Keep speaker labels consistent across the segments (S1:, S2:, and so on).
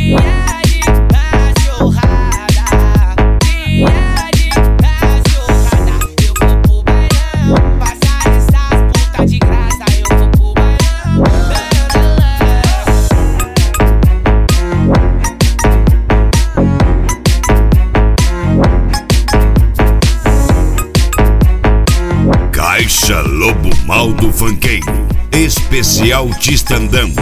S1: Caixa Lobo Mal do Funkeiro, especial Tistandão.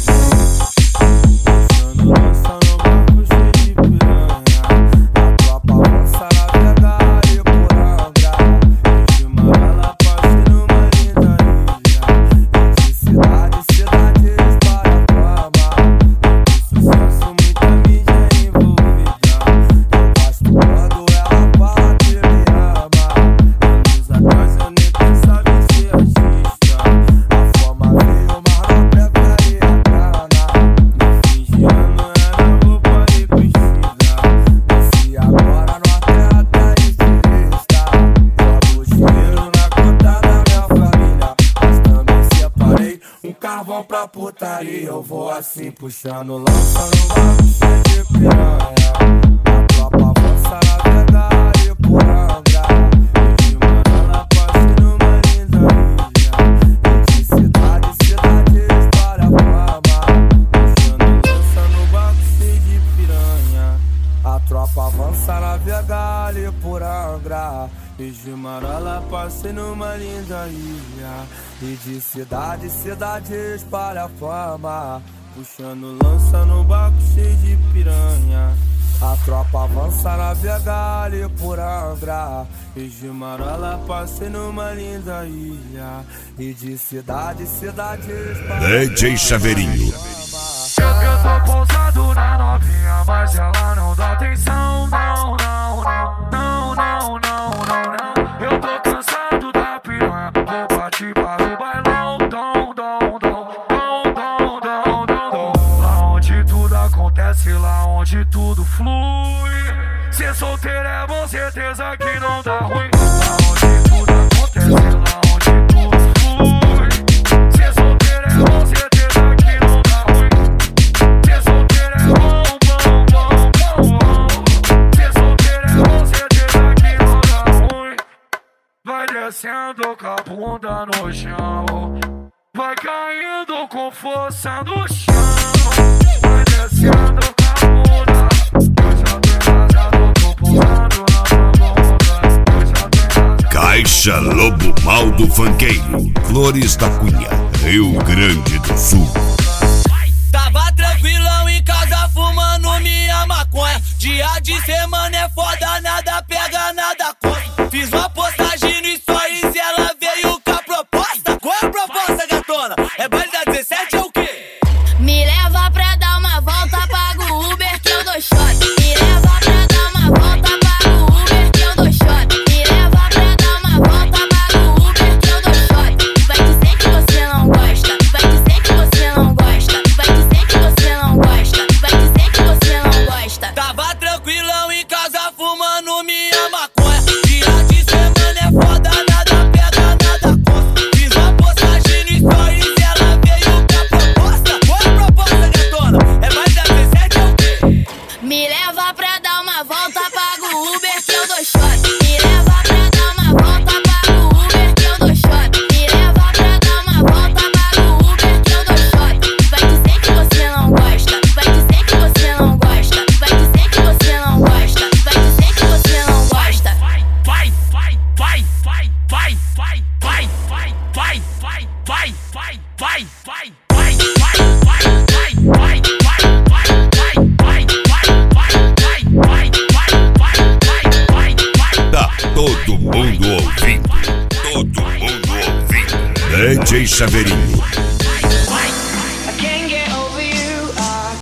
S2: Carvão pra putaria, eu vou assim puxando, lança no barco cheio de piranha. A tropa avança navegar e por Angra, e de Manala passe numa linda ilha, e de cidade em cidade espalha fama, puxando lança no barco cheio de piranha. A tropa avança navegar e por Angra, e de Manala passe numa linda ilha, e de cidade em cidade espalha fama, puxando lança no barco cheio de piranha. A tropa avança navegar ali por Angra, e de Marola passe numa linda ilha, e de cidade em cidade espalha
S1: DJ Chaveirinho.
S3: Eu tô pousado na novinha, mas ela não dá atenção. Não, não, não, não, não, não, não. Eu tô cansado da piranha, vou partir para o bailão. Dom, dom, dom, dom, dom, dom, dom, dom. Lá onde tudo acontece, lá onde tudo flui. Ser solteiro é bom, certeza que não dá ruim. Lá onde tudo acontece, lá onde tudo flui. Ser solteiro é bom, certeza que não dá ruim. Ser solteiro é bom, bom, bom, bom, bom. Ser solteiro é bom, certeza que não dá ruim. Vai descendo com a bunda no chão, vai caindo com força no chão. Vai descendo com a bunda, eu já tenho rasgado, tô pulsando na tua bunda. Eu já tenho rasgado.
S1: Caixa Lobo Mal do Funkeiro, Flores da Cunha, Rio Grande do Sul.
S4: Tava tranquilão em casa fumando minha maconha. Dia de semana é foda, nada pega, nada corre. Fiz uma postagem no stories e ela veio com a proposta. Qual é a proposta, gatona? É baile da 17 ou o quê?
S5: Me leva pra dar uma volta, pago o Uber que eu dou shot. Me leva pra dar uma volta, pago o Uber que eu dou shot. Me leva pra dar uma volta, pago o Uber que eu dou shot. Vai dizer que você não gosta, vai dizer que você não gosta, vai dizer que você não gosta, vai dizer que você não gosta.
S4: Tava tranquilão em casa fumando minha maconha. Dia de semana é foda, nada pega, nada corre. Fiz uma postagem no stories e ela veio com a proposta. Qual é a proposta, gatona? É mais da 17 ou o quê?
S5: Me leva pra dar uma volta, pago o Uber que eu dou shot. Me leva pra dar uma volta, pago o Uber que eu dou shot. Me leva pra dar uma volta, pago o Uber que eu dou shot. Vai dizer que você não gosta, vai dizer que você não gosta, vai dizer que você não gosta, vai dizer que você não gosta.
S3: Vai, vai, vai, vai, vai, vai, vai, vai, vai, vai, vai, vai, vai, vai, vai, vai, vai, vai,
S1: Tá todo mundo ouvindo, todo mundo ouvindo. DJ Chaveirinho.